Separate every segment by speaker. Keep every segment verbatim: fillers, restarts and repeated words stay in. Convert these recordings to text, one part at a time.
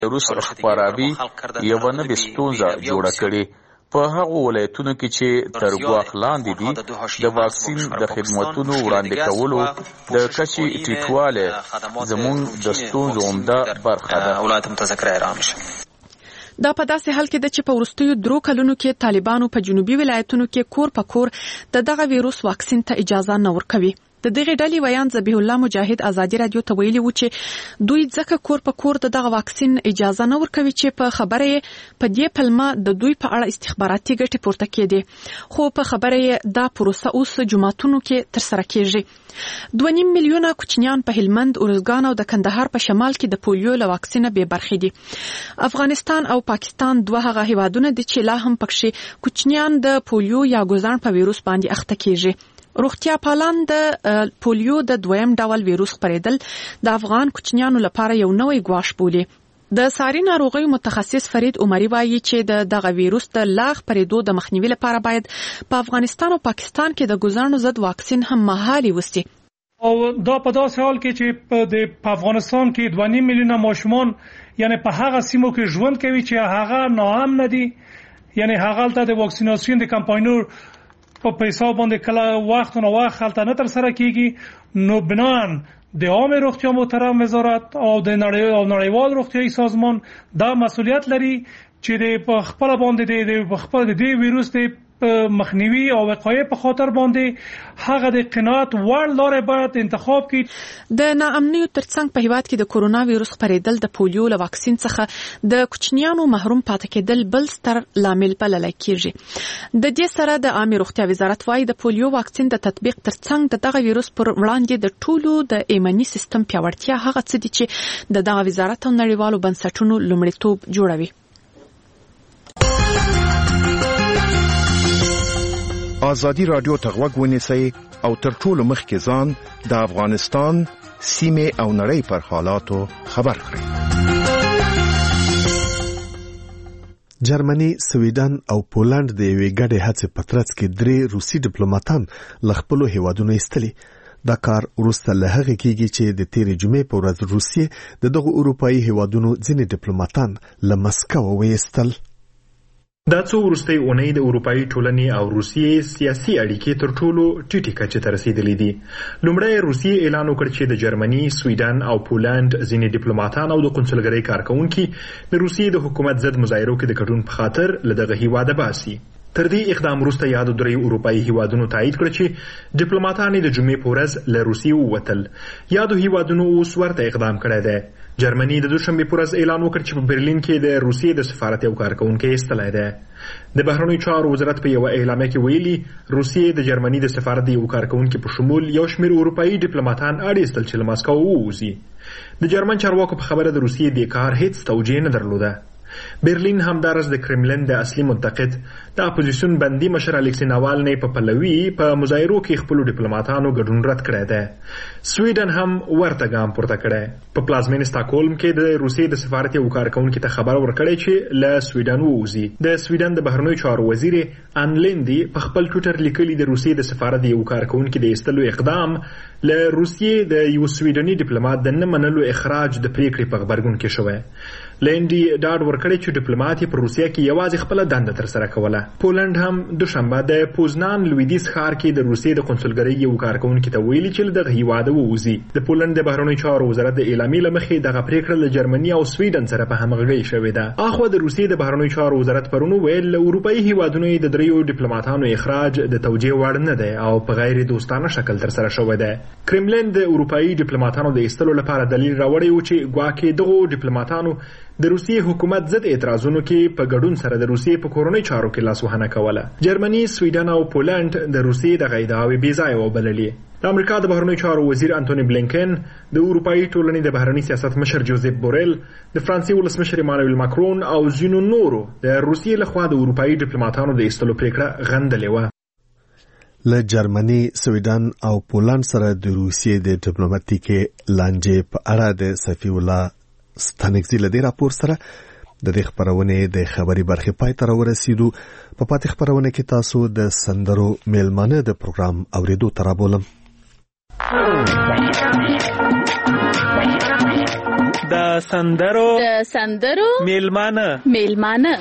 Speaker 1: ویروس خپراوي یوه نوې ستونزه جوړه کړې. په هغو ولایتونو کې چې تر ګواښ لاندې دي د واکسین د خدمتونو وړاندې کولو د کچې ټیټوالی زموږ د ستونزو عمده برخه ده.
Speaker 2: دا په داسې حال کې ده چې په وروستیو درو کلونو کې طالبانو په جنوبي ولایتونو کې کور په کور د دغه ویروس واکسین ته اجازه نه ورکوي. د دغه ډلې ویان ذبیح الله مجاهد ازادي رادیو ته ویلي و چې دوی ځکه کور په کور د دغه واکسین اجازه نه ورکوي چې په خبره په دې پلمه د دوی په اړه استخباراتي ګټې پورته کېدي، خو په خبره دا پروسه اوس جماعتونو کې ترسره کېږي. دوه نیم میلیونه کوچنیان په هلمند، ارزګان او د کندهار په شمال کې د پولیو له واکسینه بې برخې دي. افغانستان او پاکستان دوه هغه هیوادونه دي چې لا هم پکښې کوچنیان د پولیو یا ګوزان په ویروس باندې اخته کېږي. روغتیا پالان د پولیو د دویم ډول ویروس خپرېدل د افغان کوچنیانو لپاره یو نوی ګواښ بولي. د ساري ناروغیو متخصص فرید عمري وایي چې د دغه ویروس د لا خپرېدو د مخنیوي لپاره باید په افغانستان او پاکستان کې د ګوزانو ضد واکسین هم مهالي وسي.
Speaker 3: او دا په داسې حال کې چې په افغانستان کې دوه نیم میلیونه ماشومان یعنی په هغه سیمو کې ژوند کوي چې هغه ناامن دي، یعنی هغه ته د واکسیناسیون د کمپاینونو په پیسو باندې کله وخت نو وخت خلته نه تر سره کیږي. نو بنان د عامه روغتیا محترم وزارت او د نړیوال روغتیايي سازمان دا مسؤلیت لري چې د خپل باندې د خپل د ویروس د مخنیوي او وقایې په خاطر باندې هغه د قناعت وړ لارې باید انتخاب کړي.
Speaker 2: د ناامنیو ترڅنګ په هیواد کې د کورونا ویروس خپرېدل د پولیو له واکسین څخه د کوچنیانو محروم پاتې کېدل بل ستر لامل بلل کېږي. د دې سره د عامه روغتیا وزارت وايي د پولیو واکسین د تطبیق ترڅنګ د دغه ویروس پر وړاندې د ټولو د ایمني سیستم پیاوړتیا هغه څه دي چې د دغه وزارت او نړیوالو بنسټونو لومړیتوب جوړوي.
Speaker 4: آزادی رادیو ته غوږ ونیسئ او تر ټولو مخکې ځان د افغانستان سیمې او نړۍ پر حالاتو خبر کړئ.
Speaker 5: جرمني، سویډن او پولند د یوې ګډې هڅې په ترڅ کې درې روسي ډیپلوماټان له خپلو هیوادونو ایستلي. دا کار وروسته له هغې کېږي چې د تېرې جمعې په ورځ روسیې د دغو اروپایي هیوادونو ځینې ډیپلوماټان له مسکو وایستل.
Speaker 6: دا څو وروستۍ اونۍ د اروپایي ټولنې او روسیې سیاسي اړیکې تر ټولو ټیټې کچې ته رسېدلې دي. لومړی روسیې اعلان وکړ چې د جرمني، سویډن او پولند ځینې ډیپلوماټان او د قونسلګرۍ کارکوونکي د روسیې د حکومت ضد مظاهرو کې د ګډون په خاطر له دغه هیواده باسي. تر دې اقدام وروسته یادو دریو اروپایي هیوادونو تایید کړ چې ډیپلوماټان د جمعې په ورځ له روسیې ووتل. یادو هیوادونو اوس ورته اقدام کړی دی. جرمني د دوشنبې په ورځ اعلان وکړ چې په برلین کې د روسیې د سفارت یو کارکوونکی ایستلی دی. د بهرنیو چارو وزارت په یوه اعلامیه کې ویلي روسیې د جرمني د سفارت د یو کارکوونکي په شمول یو شمېر اروپایي ډیپلوماټان اړ ایستل چې له مسکو ووځي. د جرمن چارواکو په خبره د روسیې د کار هیڅ توجیه نه درلوده. برلین همدارس د کرملن د اصلي منتقد د اپوزیسیون بندي مشر الکسی ناوالنی په پلوي په مظاهرو کې خپل ډیپلوماټانو ګډون رد کړی دی. سویډن هم ورته ګام پورته کړی. په پلازمین سټاکهولم کې د روسیې د سفارت یو کارکوونکي ته خبر ورکړی چې له سویډن ووځي. د سویډن د بهرنیو چارو وزیر ان لیندي په خپل ټویټر لیکلي د روسیې د سفارت یو کارکوونکي د ایستلو اقدام له روسیې د یو سویډني ډیپلوماټ د نه منلو اخراج د پریکړې په غبرګون کې شوی. لیندي ډاډ ورکړی چې ډیپلوماټ په روسیه کې یوازې خپل دنده ترسره کوله. پولند هم دوشنبه د پوزنان لویدیز ښار کې د روسیې د قونسلګرۍ یو کارکوونکي ته ویلي چې له دغه هیواده ووځي. د پولند د بهرنیو چارو وزارت د اعلامیې له مخې دغه پریکړه له جرمني او سویډن سره په همغږۍ شوې ده. اخوا د روسیې د بهرنیو چارو وزارت پرون ویل له اروپایي هیوادونو د دریو ډیپلوماټانو اخراج د توجیه وړ نه دی او په غیر دوستانه شکل ترسره شوی دی. کرملن د اروپایي ډیپلوماټانو د ایستلو لپاره دلیل راوړی و چې ګواکې دغو ډیپلوماټانو د روسیې حکومت ضد اعتراضونو کې په ګډون سره د روسیې په کورنۍ چارو کې لاسوهنه کوله. جرمني، سویډن او پولند د روسیې د ادعاوې بې ځایه وبللې. د امریکا د بهرنیو چارو وزیر انټونی بلینکن، د اروپایي ټولنې د بهرني سیاست مشر جوزیف بوریل، د فرانسې ولسمشر ایمانوئل ماکرون او ځینو نورو د روسیې لخوا د اروپایي ډیپلوماټانو د ایستلو پریکړه غندلې وه.
Speaker 5: له جرمني، سویډن او پولند سره د روسیې د ډیپلوماټیکې لانجې په اړه د صفی الله ستانکزي له دې راپور سره د دې خبرونې د خبري برخې پای ته ورسېدو. په پاتې خبرونه کې تاسو د سندرو میلمانه د پروګرام اوریدو ته رابولم.
Speaker 7: د سندرو
Speaker 8: د سندرو
Speaker 7: میلمانه
Speaker 8: میلمانه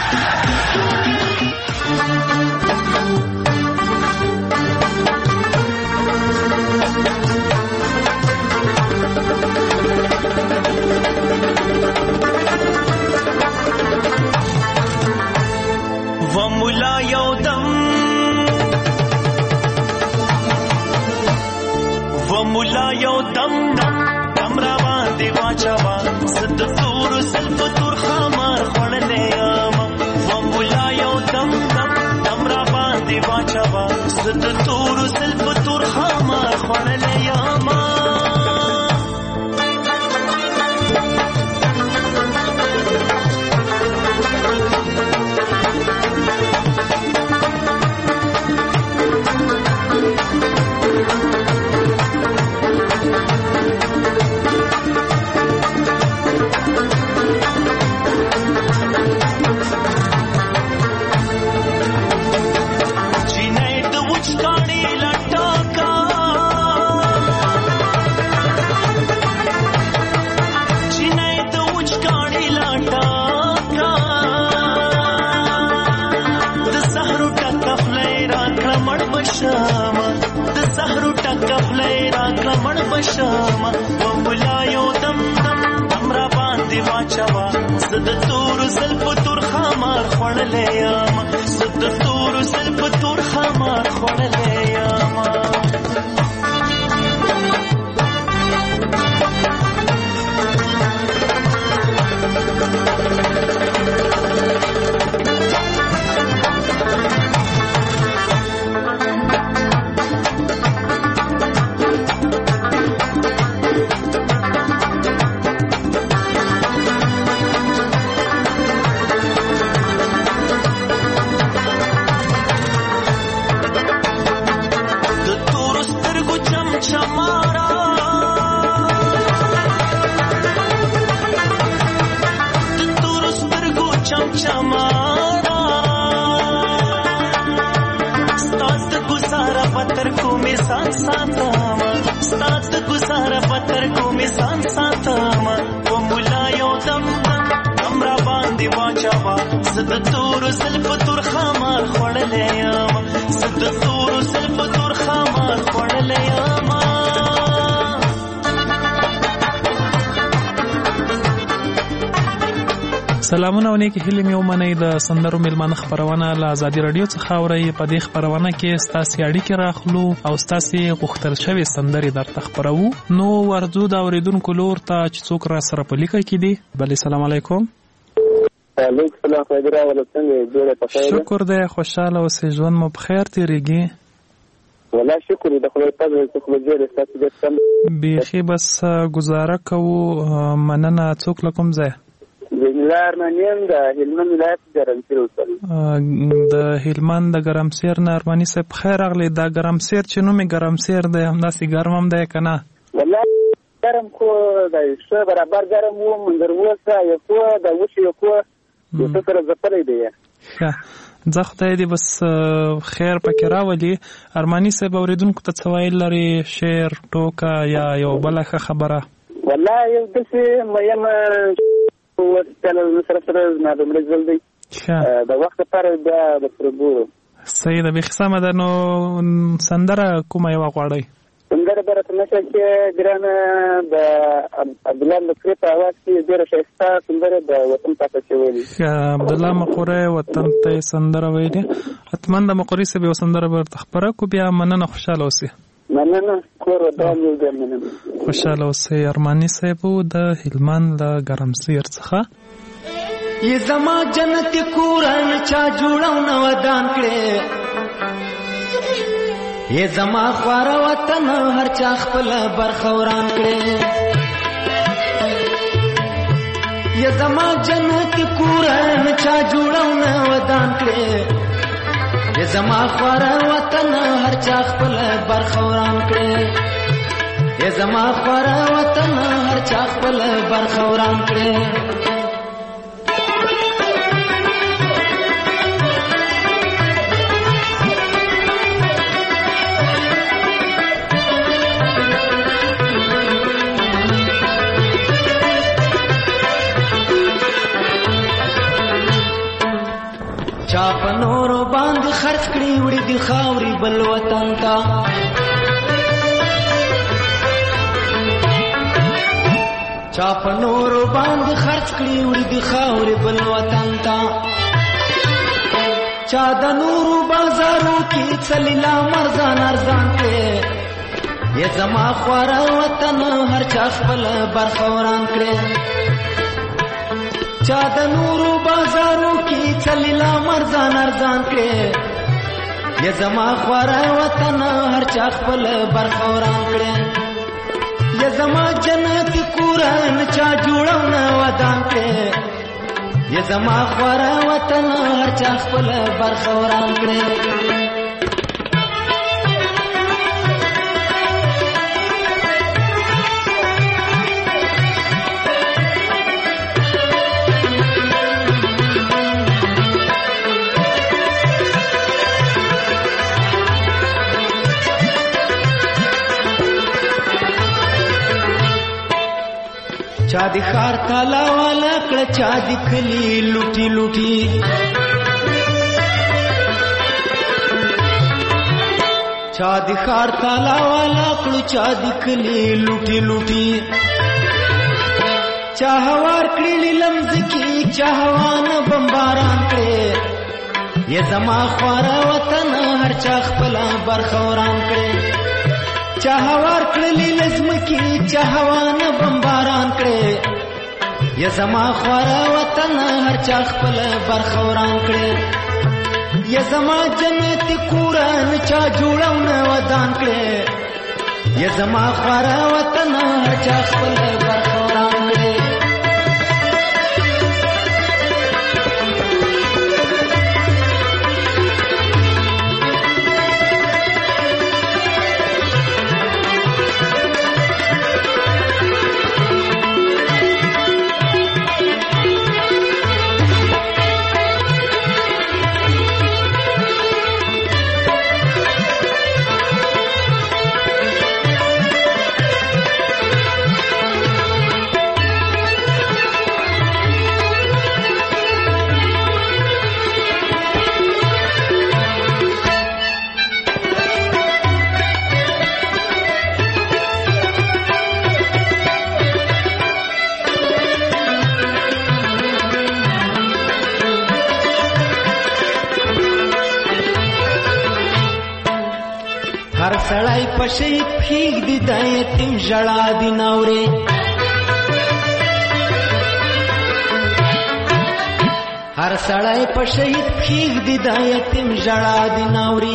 Speaker 9: وملا یودم وملا یودم دم دم را باندې واچوا ست تور سلف تور خمار خړلې ما وملا یودم دم دم را باندې واچوا ست تور سلف تور خمار خړلې ما شاما وملا یودم دم دم را باندې واچوا زد تور زلف تور خمار خړلې یم زد تور زلف تور خمار خړلې یم زد تور زلف تور خمار خړلې یم زد تور زلف تور خمار خړلې یم
Speaker 7: سلامونه ونیکي هیله مې ومنئ د سندرو میلمانه خپرونه له ازادي رادیو څخه اورئ. په دې خپرونه کې ستاسې اړیکې راخلو او ستاسې غوښتل شوې سندرې درته خپروو. نو ورځو د اورېدونکو لور ته چې څوک را سره په لیکه کې دي. بلې سلام علیکم.
Speaker 10: وعلیکم السلام خیبره ولا څنګه جوړه په خیر؟
Speaker 7: شکر دی، خوشاله اوسې، ژوند مو په خیر تېرېږي؟
Speaker 10: والله شکر د خدای فضل څخه جوړه ستاسو د سم
Speaker 7: بیخي بس گزاره کوو. مننه. څوک له کوم ځای؟
Speaker 10: د ارمنیم د هلمند ولایت ګرمسیر اوسل.
Speaker 7: د هلمند د ګرمسیر نه ارمني صاحب خیر راغلی. دا ګرمسیر چې نوم یې ګرمسیر دی همداسې ګرم هم دی که نه؟
Speaker 10: والله ګرم خو د ښه برابر ګرم و منظر اوسه یو څو د وشي یو څو یو څه سره ځپلی دی.
Speaker 7: ښه ځه خدای دې بس خیر پکې راولي. ارماني صاحب اورېدونکو ته څه ویل لري؟ شعر، ټوکه یا یو بله ښه خبره؟
Speaker 10: والله یو داسې میم وسله سره سره زما د مړه ژوند دی د وخت لپاره بیا درسره ګورو.
Speaker 7: صحیح ده، بیخي سمه ده. نو سندره کومه یوه غواړئ؟
Speaker 10: سندره به راته نشه چې ګرانه د عبدالله مقري په اواز کې ډېره ښایسته سندره د وطن پاته چې ویلي.
Speaker 7: عبدالله مقري وطن ته یې سندره ویلې. حتما د مقري صاحب یوه سندره به ورته خپره کړو. بیا مننه، خوشحاله اوسئ.
Speaker 10: مننه، کور ودان یو ځای مننه.
Speaker 7: خوشحاله اوسئ. ارماني صاحب د هلمند له ګرمسیر څخه.
Speaker 9: یہ زما جنت کورن چا جوړاو نو ودان کړي، یہ زما خوار وطن هر چا خپل برخوران کړي، یہ زما جنت کورن چا جوړاو نو ودان کړي، یہ زما خوار وطن هر چا خپل برخوران کړي، یہ زما خوار وطن هر چا خپل برخوران کړي.
Speaker 8: چا په نورو باندې خرڅ کړي وړي د خاورې بل وطن ته چا په نورو باندې خرڅ کړي وړي د خاورې بل وطن ته چا د نورو بازارو کې څلیلا مرزان ارزان کړي یا زما خواره وطن هر چا خپل برخه وران کړي چا د نورو بازارو کې څلیلا مرزان ارزان کړي یا زما خواره وطن هر چا خپل برخه وران کړي یا زما جنت کورن چا جوړو نه ودان کړي یا زما خواره وطن هر چا خپل برخه وران کړي چا دی خار تالا والا کړه چا دی کلی لوټي لوټي چا دی خار تالا والا کړه چا دی کلی لوټي لوټي چا هوار کړي لمز کی چا هوانه بمباران کړي یا زما خواره وطن هر چا خپل برخوران کړي چا هوار کړي لزم کی چا هوانه بمباران کړي یا زما خواره وطن هر چا خپل برخوران کړي یا زما جنت کورن چا جوړو نه ودان کړي یا زما خواره وطن هر چا خپل برخوران کړي سړی په شهید پښیږ دي د یتیم ژړا دي ناورې هر سړی په شهید پښیږ دي د یتیم ژړا دي ناورې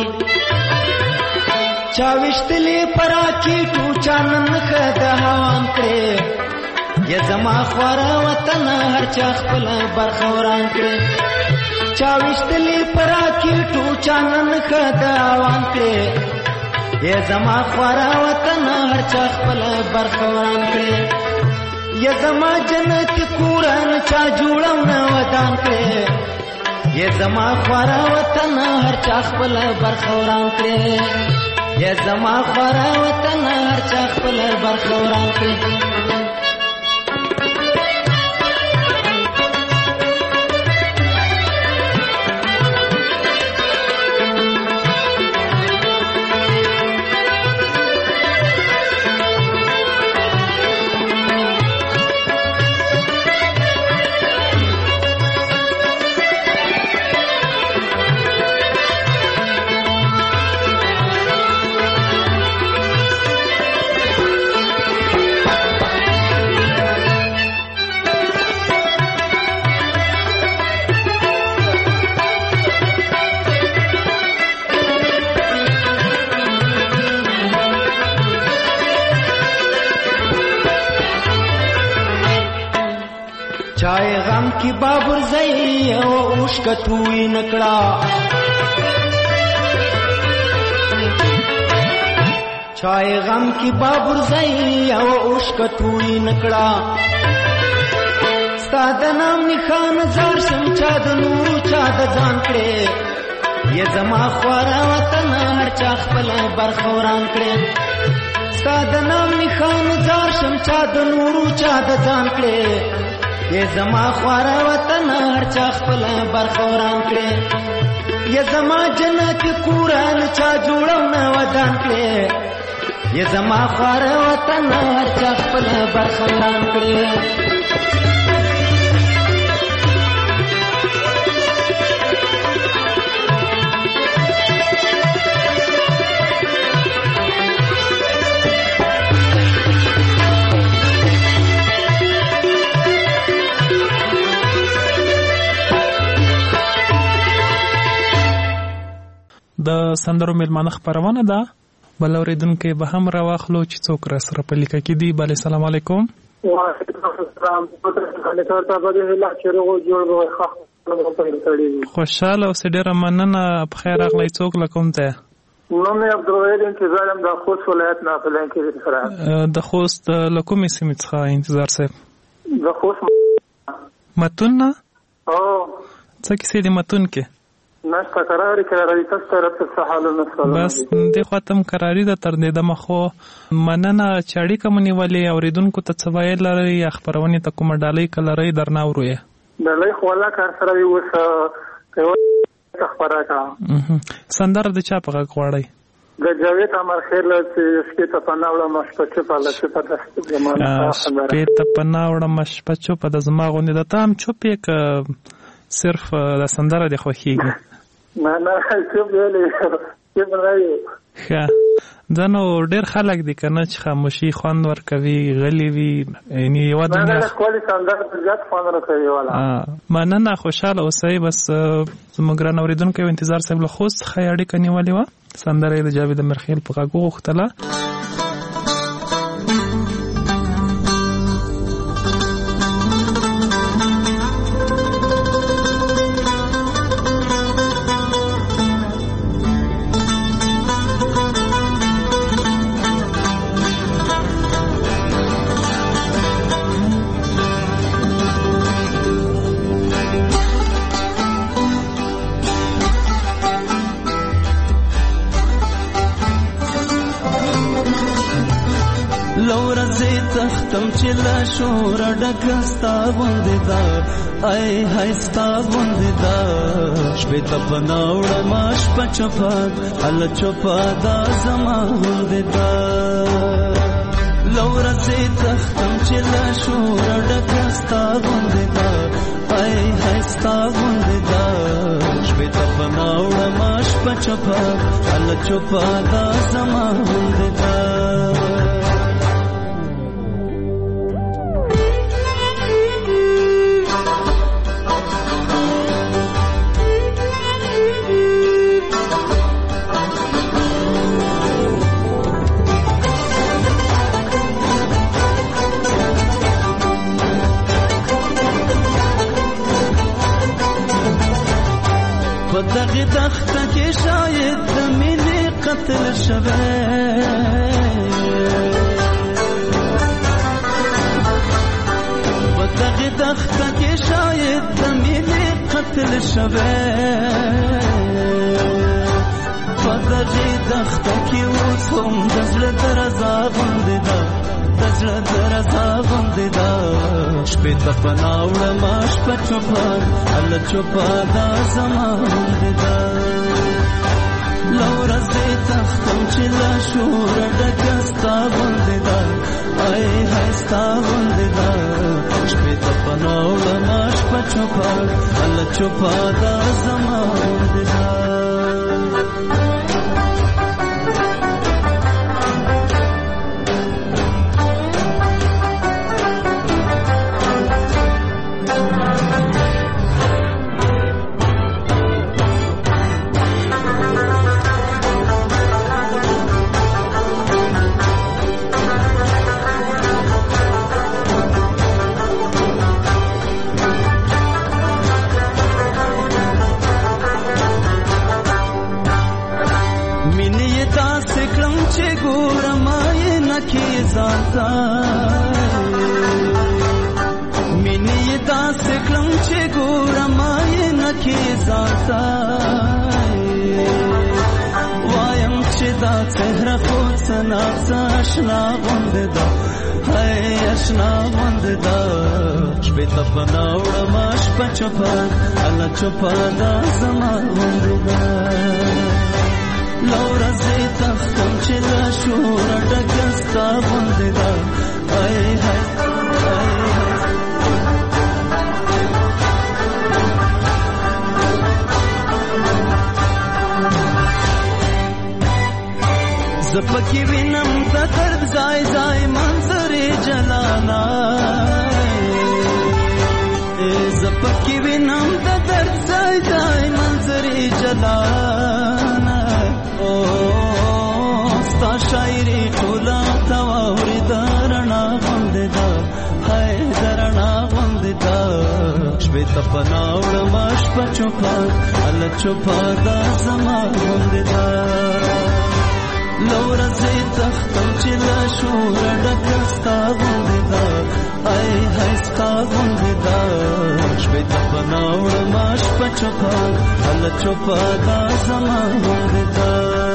Speaker 8: چا وشتلې پراکېټو چا نن ښه د هوان کړې یا زما خواره وطن هر چا خپل برخه وران کړې چا وشتلې پراکېټو چا نن ښه د هوان کړې یا زما خواره وطن هر چا خپل برخه وران کړي یا زما جنت کورن چا جوړو نه ودان کړي یا زما خواره وطن هر چا خپل برخه وران کړي یا زما خواره وطن هر چا خپل برخه وران کړي چای غم کی بابر زئی او اوشکتوی نکړه چای غم کی بابر زئی او اوشکتوی نکړه ستاد نام نخان زار شم چا د نور چا د ځان کړي یا زما خواره وطن هر چا خپل برخوران کړي ستاد نام نخان زار شم چا د نور چا د ځان کړي ای زما خواره وطن هر چا خپل برخه وران کړې ای زما جنت کوران چا جوړو نه ودان کړې ای زما خواره وطن هر چا خپل برخه وران کړې
Speaker 7: د سندرو میلمانه خبرونه ده بل اوریدونکو به هم راوخلو چې څوک را سره په لیکه کې دی. بل السلام علیکم.
Speaker 11: وعلیکم السلام.
Speaker 7: خوشاله اوسې ډېره مننه. په خیر راغلی. څوک له کوم ځایه؟
Speaker 11: نو مې عبدالوحید انتظار یم د خوست ولایت نه فلان کې سره.
Speaker 7: د خوست له کومې سیمې څخه انتظار صاحب؟
Speaker 11: د خوست
Speaker 7: متون نه؟
Speaker 11: او
Speaker 7: څه کیسې دي متون کې؟
Speaker 11: نشته قراری قراری تاسو طرف څه حالونه سره
Speaker 7: بس دې خاطم قراری د تر دې د مخو مننه چې اړیکه مونږ ولې اوریدونکو ته څه وایي لري یا خبرونه ته کومه ډالۍ کلري درنه وروي
Speaker 11: ډالۍ خو الله کار سره وي وسه خبره کا
Speaker 7: سندر د چا په غواړي
Speaker 11: د جاوید امر خیر له چې ته پناوړه مشپچو په لکه په دست زمانه خبره
Speaker 7: کې ته پناوړه مشپچو په د زماغونه د تام چوپ یک صرف د سندره د خوخیږي
Speaker 11: نه نه چوپ ویلې چوپ راځي
Speaker 7: ښه دا نو ډېر خلک دي کنه چې خاموشي خوند ورکوي غلي وي یعنی یو د
Speaker 11: نه نه کولی سندره زیات خوند ورکوي والا
Speaker 7: مننه خوشاله اوسئ. بس زموږ ګران اوریدونکو انتظار صاحب له خوست څخه اړیکه نیولې وه. سندره د جاوید مرخیل په غږ وغوښتله.
Speaker 9: تختم چې لا شور ډکستا غوندې دا آی هاي ستا غوندې دا شپې ته بناوړه ماش پچپا ال چپا دا زما غوندې دا لور سي تختم چې لا شور ډکستا غوندې دا آی هاي ستا غوندې دا شپې ته بناوړه ماش پچپا ال چپا دا زما غوندې دا دغه دخته کې شاید د مینې قتل شوه په دغه دخته کې شاید د مینې قتل شوه په دغه دخته کې اوس هم د زړه درزا غوندې ده د زړه درزا غوندې ده شپې ته پناوړه ماش په چوپا ال چوپا دا زما غوندې ده لور زه تختم چې لا شور ډکه ستا غوندې ده آی هاي ستا غوندې ده شپې ته پناوړه ماش په چوپا ال چوپا دا زما غوندې ده مینې داسې کړم چې ګورم یې نکې ځانته وایم چې دا څهره خو څه ناڅه اشنا غوندې ده
Speaker 8: هاي اشنا غوند دا شپې ته پناوړه ماش پچپا الله چپا دا زما غوند دا لورا زي تختم چې لا شور ډکستا غوند دا هاي هاي زپکی وینم د درد ځای ځای منظرې جلانا زپکی وینم د درد ځای ځای منظرې جلانا او ستا شاعري ټوله تواوري درنا غوند دا هاي درنا غوند دا شپې ته پناوړه ماش پچوپا الله چوپا دا زما غوند دا لورا زي تختم چې لا شور ډکستا غوند دا هاي هاي ستا غوند دا شپې ته پناوړه ماش پچوپا الله چوپا دا زما غوند دا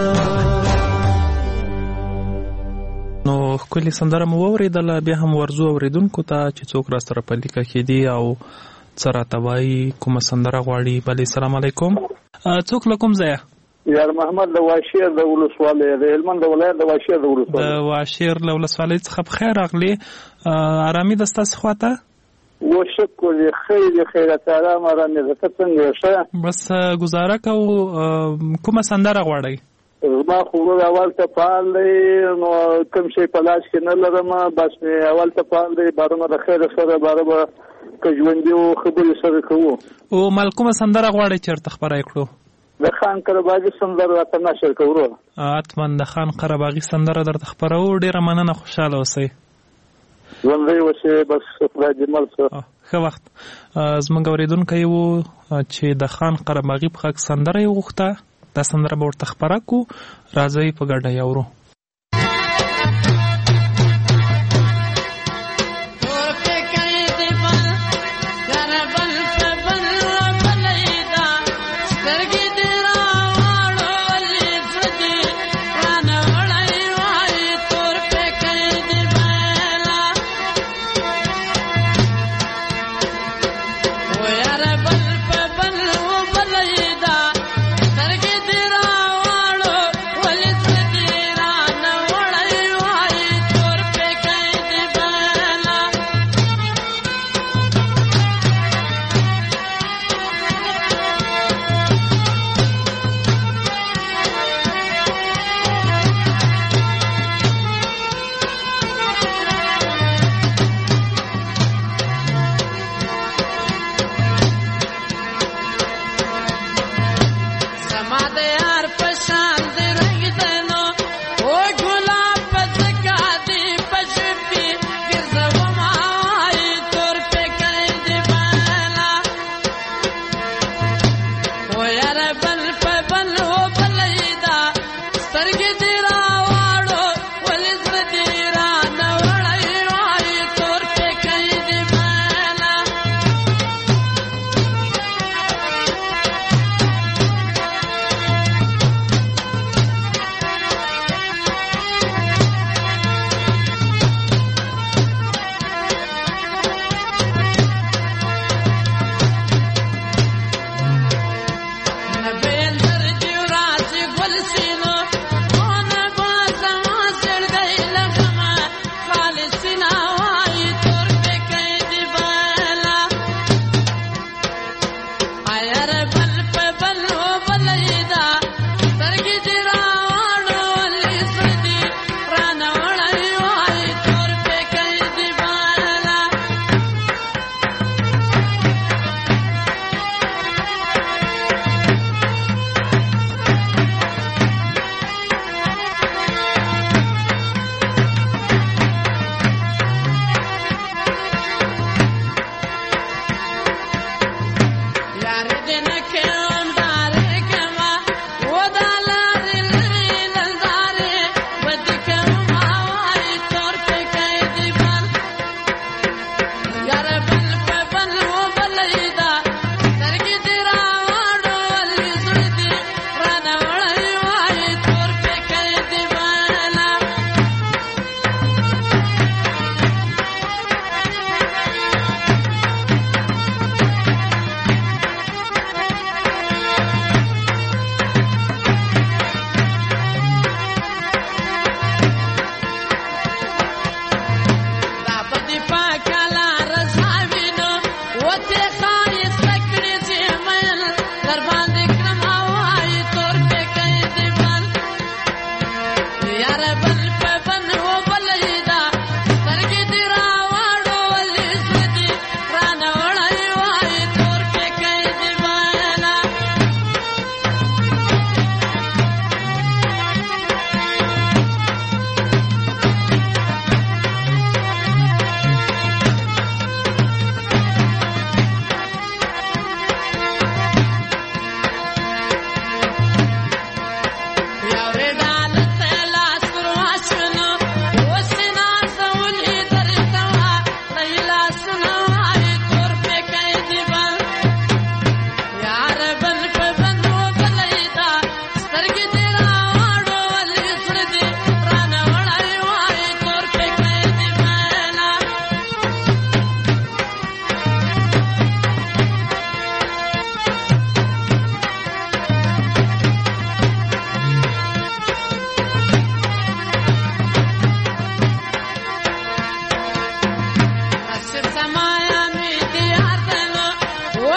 Speaker 7: نو کلی سندره مو اوریدله بیا هم ورزو اوریدونکو ته چې څوک را سره په لیکه کې دي او څه راته وایي کومه سندره غواړي. بلې سلام علیکم څوک له کوم ځایه؟
Speaker 11: یار محمد د واشیر د ولسوالۍ د هلمند د ولایت د واشیر د ولسوالۍ
Speaker 7: د واشیر له ولسوالۍ څخه په خیر راغلي. آرامي ده ستاسو خواته؟
Speaker 11: و شکر خیر خیرت آرام آرامي ده. ته څنګه یې؟ ښه
Speaker 7: بس ګزاره کوو. کومه سندره غواړئ؟
Speaker 11: زما خو ورور اول ته فعال دی نو کوم شی په لاس کې نه لرم بس مې اول ته فعال دی بارونه د خیر سره باره به که ژوندي و خبرې سره کوو.
Speaker 7: او مال کومه سندره غواړئ چې ورته خپره کړو؟
Speaker 11: د خان قرباغي سندره راته نشر کوو ورور.
Speaker 7: حتما د خان قرباغي سندره درته خپروو. ډېره مننه خوشحاله اوسئ.
Speaker 11: ژوندی اوسئ بس خدای دې مل شه.
Speaker 7: ښه وخت. زموږ اورېدونکی و چې د خان قرباغي په غږ سندره یې غوښته. دا سندره به ورته خپره کړو. راځئ په ګډه یې اورو.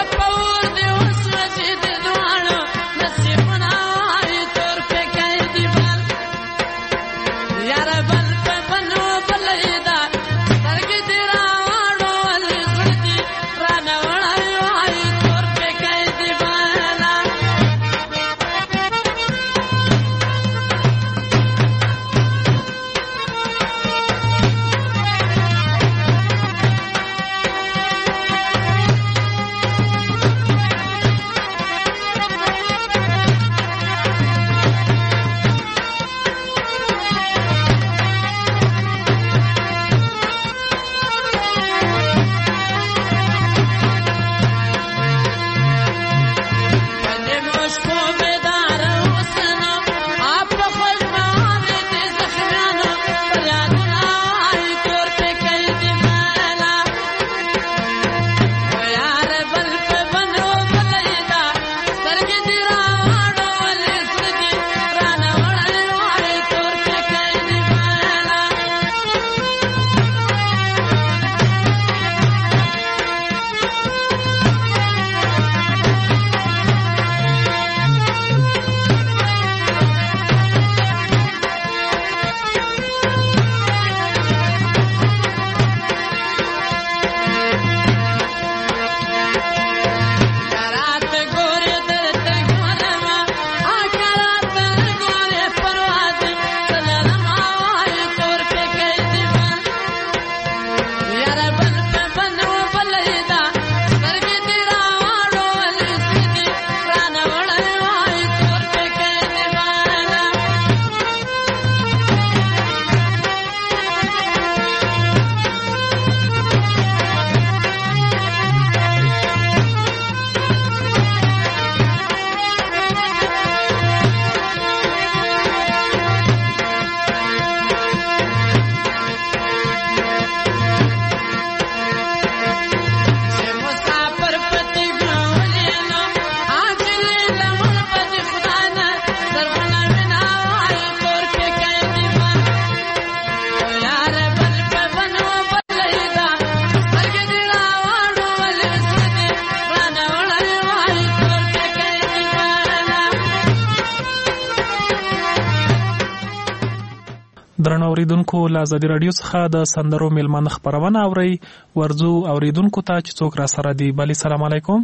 Speaker 7: درنو اوریدونکو له ازادي رادیو څخه د سندرو میلمانه خبرونه اوري ورزو اوریدونکو ته چې څوک را سره دی. بلی سلام علیکم.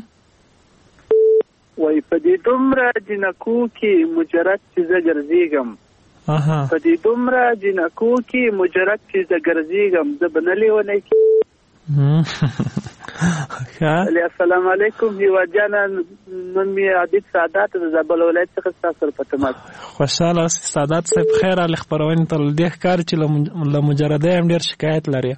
Speaker 11: وای په دې دومره جنکو کې مجرد چې زه ګرځېږم
Speaker 7: اها
Speaker 11: په دې دومره جنکو کې مجرد چې زه ګرځېږم زه به نه لیونی علی السلام علیکم یو جانا نن می عادت سعادت د زابل ولایت څخه تاسو په تماس
Speaker 7: خوشاله سعادت صاحب خیر ال خبرونه تل د ښکار چې له مجرده هم ډیر شکایت لري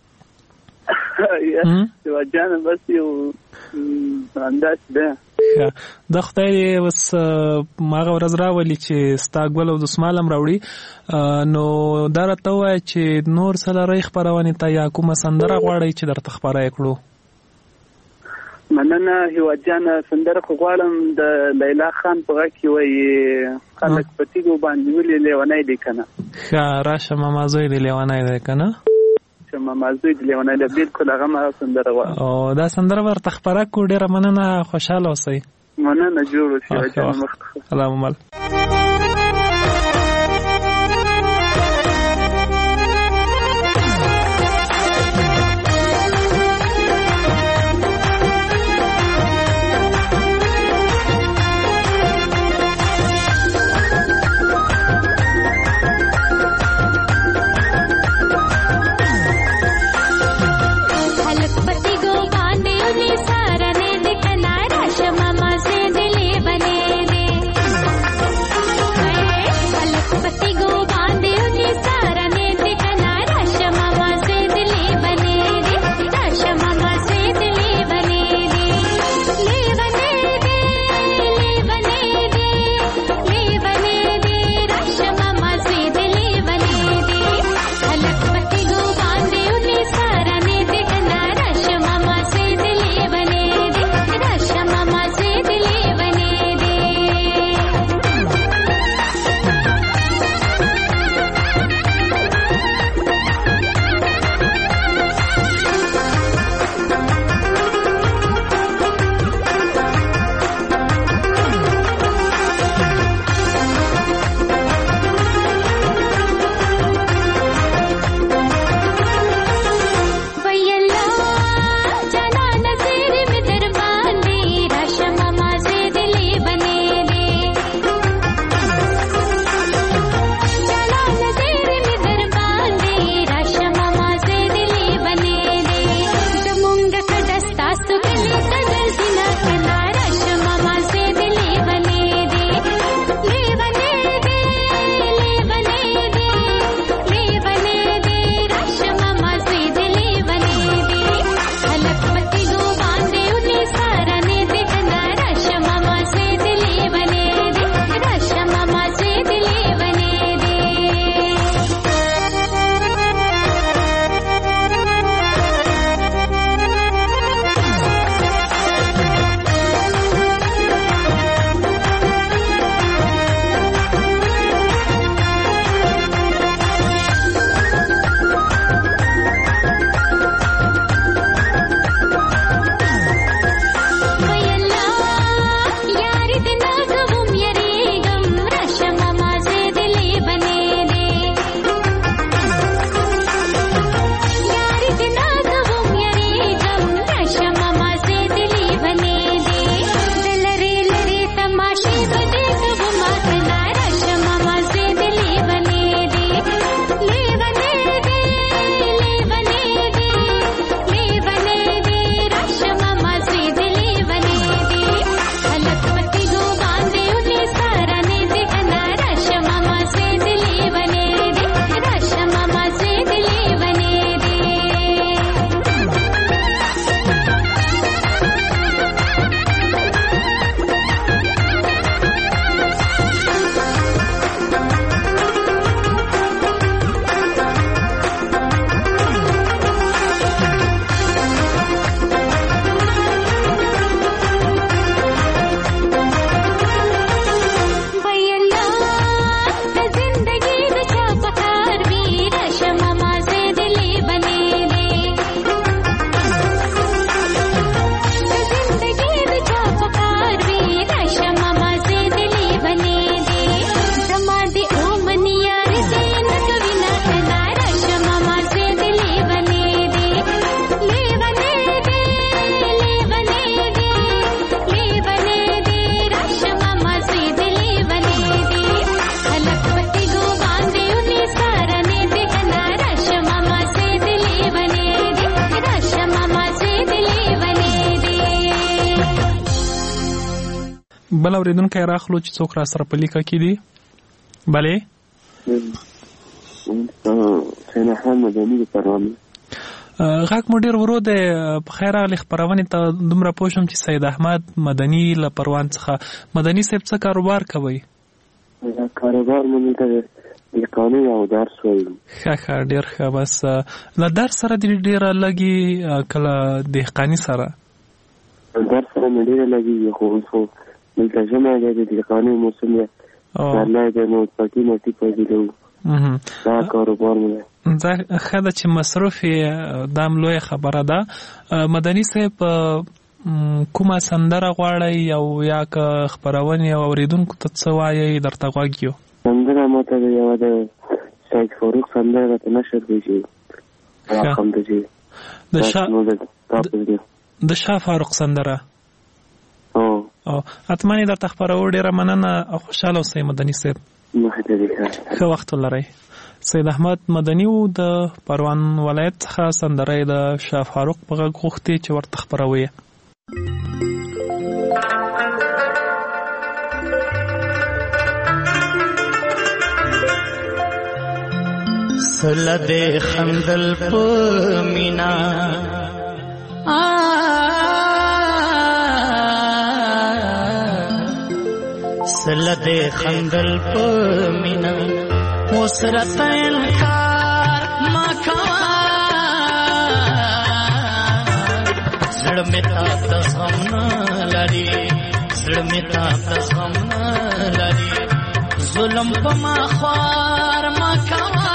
Speaker 7: یو جانا بس یو انداز ده د خدای وس ماغه ورځ راولي چې ستاګول او د سمالم راوړي نو درته وای چې نور سره ری خبرونه ته یا کومه سندره غواړي چې درته خبره کړو.
Speaker 11: مننه هیوا جان سندره غواړم د لیلا خان په کې وای خلک پتیګو باندې ولې لیونای دي کنه
Speaker 7: ښه راشه ماما زوی دی لیونای دی کنه
Speaker 11: چې ماما زوی دی لیونای دی بالکل هغه ما سندره غواړم
Speaker 7: او دا سندره ورته خبره کو ډیره مننه خوشاله اوسئ.
Speaker 11: مننه جوړ شي جان مخ
Speaker 7: سلام علیکم.
Speaker 12: Bye.
Speaker 7: بل اوریدونکی راخلو چې څوک را سره په لیکه کې دي. بلې
Speaker 12: سید احمد مدني د پروان.
Speaker 7: غاک مو ډیر ورو دی. په خیر راغلی خپرونې ته. دومره پوه شوم چې سید احمد مدني له پروان څخه. مدني صاحب څه کاروبار کوئ؟
Speaker 12: کاروبار مو دلته دهقاني او درس وایم.
Speaker 7: ښه ښه ډېر ښه. بس له درس سره دې ډېره لګي کله دهقاني سره؟
Speaker 12: درس سره مې ډېره لګېږي خو اوس خو دلته ژمی دی د دهقاني موسم دی پسرلی دی نو پټي مټي پیدلوو دا کاروبار مې دی.
Speaker 7: دا ښه ده چې مصروف یې دا هم لویه خبره ده. مدني صاحب کومه سندره غواړئ او یا که خپرونې او اورېدونکو ته څه وایئ درته غوږ یو؟
Speaker 12: سندره ماته د یوه د سید فاروق سندره راته نشر کړي چې راقم ته چې
Speaker 7: د شاه فاروق سندره.
Speaker 12: او
Speaker 7: حتما یې درته خپروو. ډېره مننه او خوشحاله اوسئ مدني صاحب. ښه وخت ولرئ. سید احمد مدني و د پروان ولایت څخه. سندره یې د شاه فاروق په غږ غوښتې چې ورته خپروو یې.
Speaker 8: سله دې خندل په مینا سله دې خندل په مینا مسرت انکار ما کوا زړه مې تا ته غم نه لري زړه مې تا ته غم نه لري ظلم په ما خوار ما کوا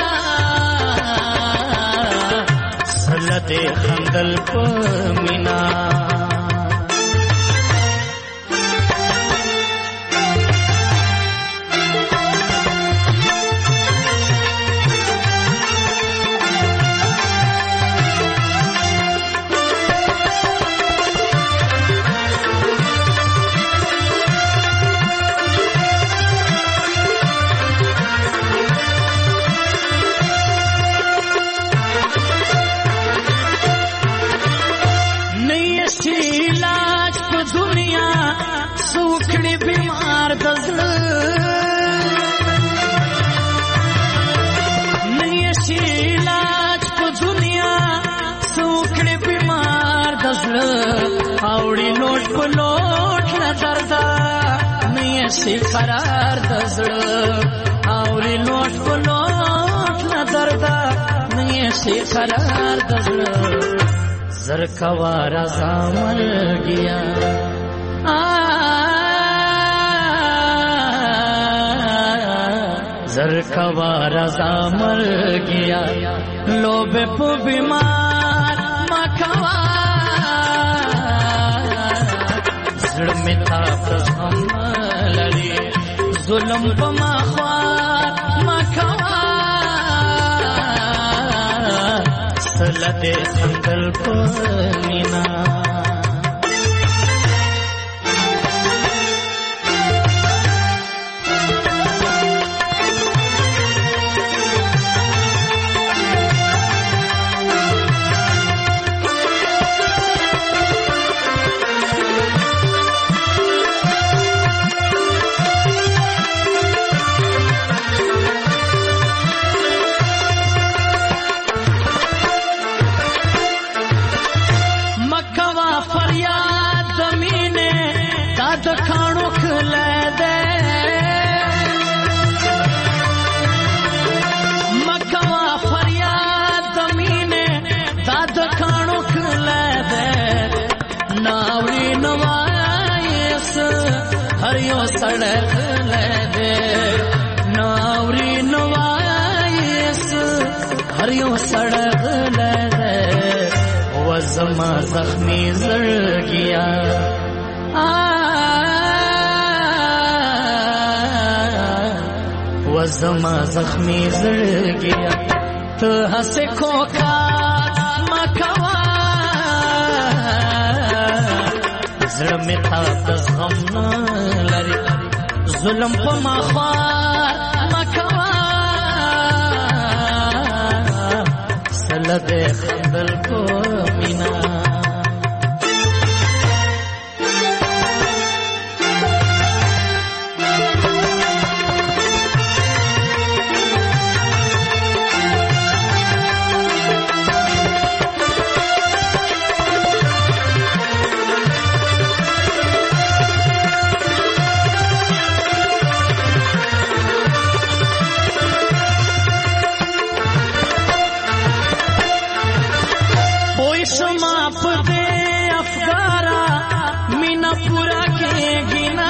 Speaker 8: سله دې خندل په مینا سی قرار د زړه اوري لوټ په لوټ نه دردا نه سی قرار د زړه زر کوار زامل گیا زر کوار زامل گیا لوب په بیمار مکوا زړه می تا په ظلم په ما خوار ما کوا سله دې خندل په مینا सड़क ले दे नावरी नवाइस हरियो सड़क ले दे वज़मा जख्मी जर गया वज़मा जख्मी जर गया तो हंसे खोखा मकवा زړه مې تا ته غم نه لري ظلم په ما خوار مه کوه سله دې خندل په مینا پورا کېږي نه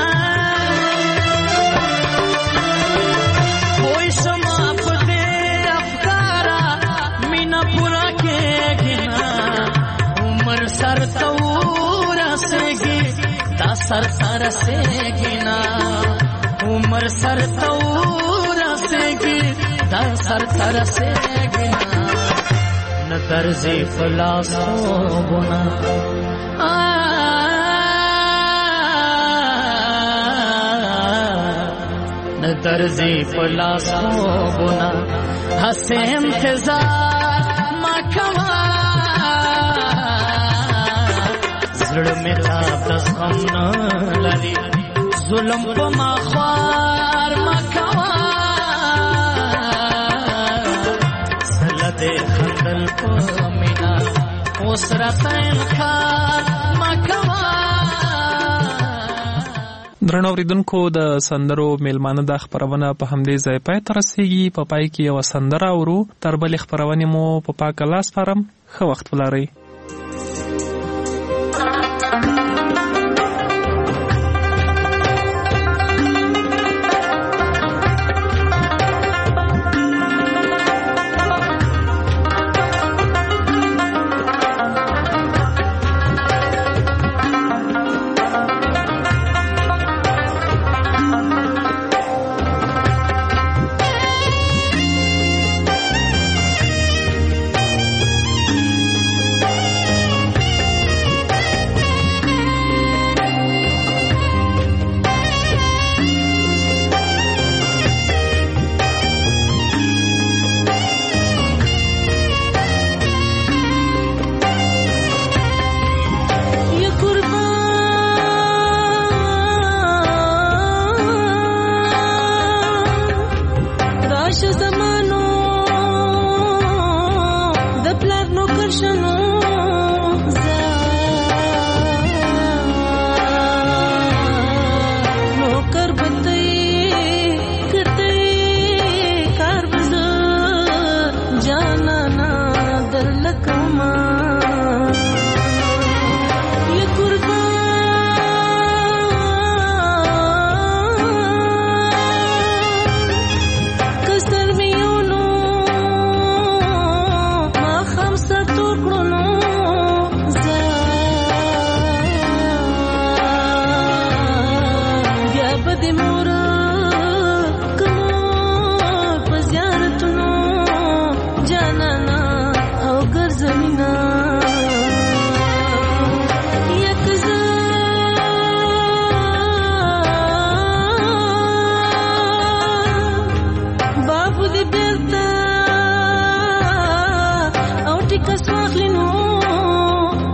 Speaker 8: وای شما په دې افکاره مینا پورا کېږي نه عمر سر ته ورسېږي دا سر ته رسېږي نه عمر سر ته ورسېږي دا سر ته رسېږي نه نه درځي په لاس خوبونه نه درځي په لاس خوبونه هسې انتظار ما کوه زړه مې تا د زغم نه لري ظلم په ما خوار ما کوه زله دې خندل په مینا اوس راته انکار ما کوه.
Speaker 7: درنو اوریدونکو د سندرو میلمانه د خبرونه په همدې ځای پای ته رسیږي. په پای کې یو سندره اورو. تر بلې خبرونه مو په پاک لاس سپارم. ښه وخت ولرئ.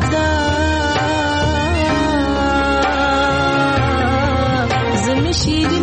Speaker 13: She